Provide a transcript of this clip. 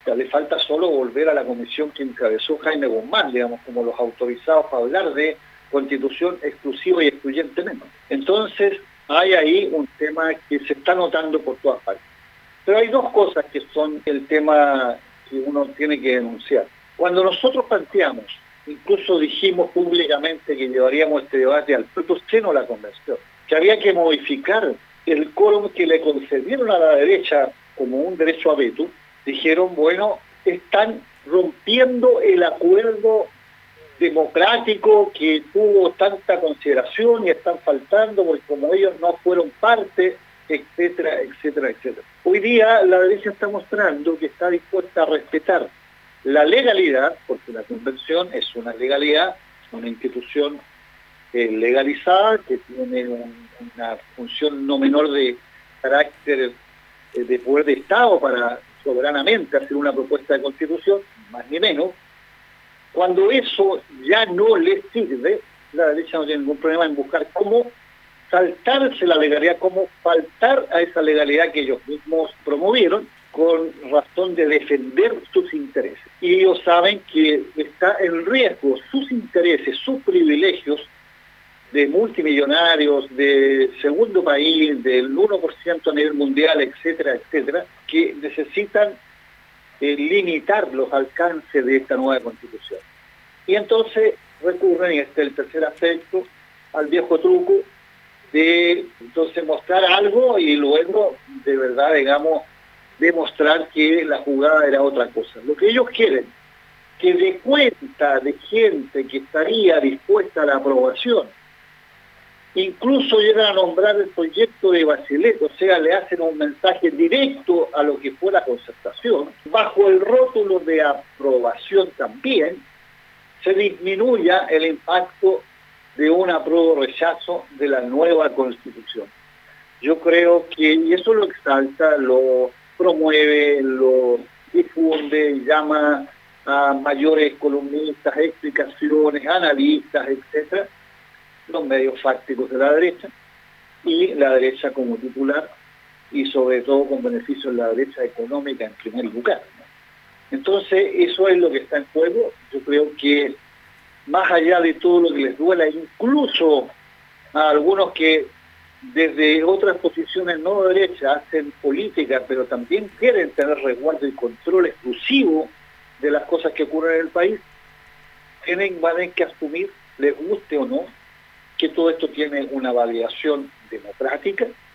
sea, le falta solo volver a la comisión que encabezó Jaime Guzmán, digamos, como los autorizados para hablar de constitución exclusiva y excluyentemente. Entonces, hay ahí un tema que se está notando por todas partes. Pero hay dos cosas que son el tema que uno tiene que denunciar. Cuando nosotros planteamos, incluso dijimos públicamente que llevaríamos este debate al propio seno de la convención, que había que modificar el quórum que le concedieron a la derecha como un derecho a veto, dijeron, bueno, están rompiendo el acuerdo democrático que tuvo tanta consideración y están faltando porque como ellos no fueron parte, etcétera, etcétera, etcétera. Hoy día la derecha está mostrando que está dispuesta a respetar la legalidad, porque la convención es una legalidad, una institución legalizada que tiene una función no menor de carácter de poder de Estado para soberanamente hacer una propuesta de constitución, más ni menos. Cuando eso ya no les sirve, la derecha no tiene ningún problema en buscar cómo saltarse la legalidad, cómo faltar a esa legalidad que ellos mismos promovieron con razón de defender sus intereses. Y ellos saben que está en riesgo sus intereses, sus privilegios de multimillonarios, de segundo país, del 1% a nivel mundial, etcétera, etcétera, que necesitan limitar los alcances de esta nueva constitución. Y entonces recurren, y este es el tercer aspecto, al viejo truco de entonces mostrar algo y luego de verdad, digamos, demostrar que la jugada era otra cosa. Lo que ellos quieren, que de cuenta de gente que estaría dispuesta a la aprobación, incluso llegan a nombrar el proyecto de Bachelet, o sea, le hacen un mensaje directo a lo que fue la concertación, bajo el rótulo de aprobación también, se disminuya el impacto de un apruebo o rechazo de la nueva Constitución. Yo creo que, y eso lo exalta, lo promueve, lo difunde, llama a mayores columnistas, explicaciones, analistas, etcétera, los medios fácticos de la derecha, y la derecha como titular, y sobre todo con beneficio de la derecha económica en primer lugar, ¿no? Entonces, eso es lo que está en juego. Yo creo que más allá de todo lo que les duela, incluso a algunos que desde otras posiciones no de derecha hacen política, pero también quieren tener resguardo y control exclusivo de las cosas que ocurren en el país, van a tener que asumir, les guste o no, que todo esto tiene una validación democrática,